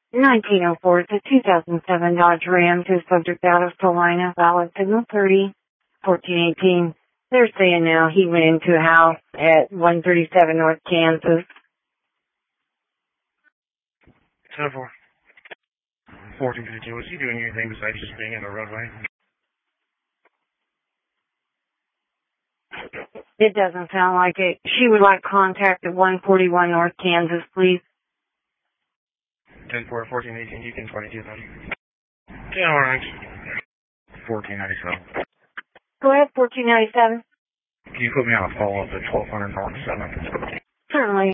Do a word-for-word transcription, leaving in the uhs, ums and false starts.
nineteen oh four, it's a two thousand seven Dodge Ram to subject out of Salina, valid signal thirty, fourteen eighteen. They're saying now he went into a house at one thirty-seven North Kansas. ten four. fourteen fifty-two, was he doing anything besides just being in the roadway? It doesn't sound like it. She would like contact at one forty-one North Kansas, please. ten four, fourteen eighteen, you can twenty-two thirty. Yeah, alright. fourteen ninety-seven. Go ahead, fourteen ninety-seven. Can you put me on a follow-up at twelve hundred North seventh?